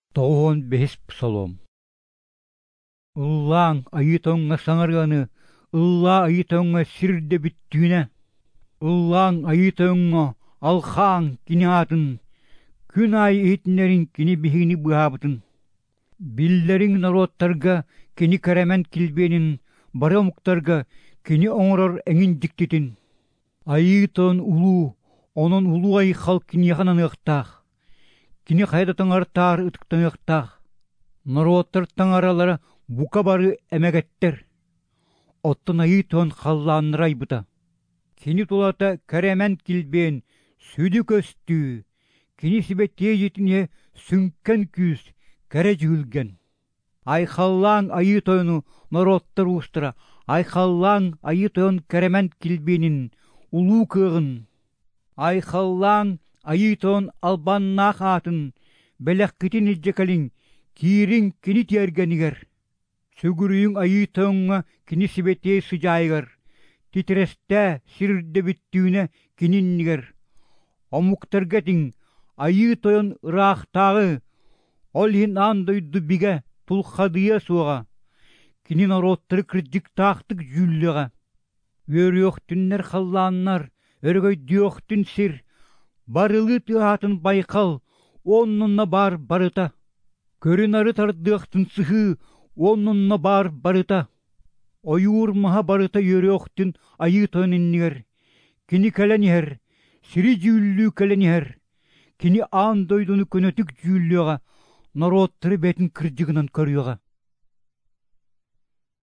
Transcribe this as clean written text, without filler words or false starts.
Тоон бес псалом. Уллаң айытоңға саңарғаны, улла айытоңға сирде бүттүүнэ. Уллаң айытоңға алхаң кини атын, күн ай итнерин кини бихини быхабытын. Биллерин народтарга кини кәремен килбенин, барамуктарга кини оңорор эңин диктитин. Айытон улу, онон улу ай хал кини яханан ықтақ. Кини хайдатың артар ытыктың ықтақ. Народтар таңаралары бука бары әмәгеттер. Оттын айытон халланыр айбыта. Кини тулата кәремен килбен сүді көстүү. Кини сибетте жетіне сүнкен күз кәрі жүгілген. Айхаллаң айытойну народтар устыра. Айхаллаң айытон кәремен килбенин улу кығын. Айхаллаң айытон албаннақ атын бәләқкетін ilжекалин кирин кини тергенигер. Сүгүрүйүң айытонға кини сибетте сыжайгар. Титресте сирде бүттүүнэ кининнигер. Омуктаргетин айытойон ырақтағы олхин андойду биге тулхадыя суға. Кини народтары кырдик тақтык жүлліға. Өріоқтүннер халланнар, өргөйдіоқтүн сир. Барылы тыатын байқал, оннунна бар барыта. Көрін ары тардықтын сыхы, оннунна бар барыта. Ойуыр маха барыта өріоқтүн айытойныннигер. Кини кәленігер, сири жүллүү кәленігер. Кини андойдуну көнөтік жүлліға, народтары бетін кырдигынан көрüyoға.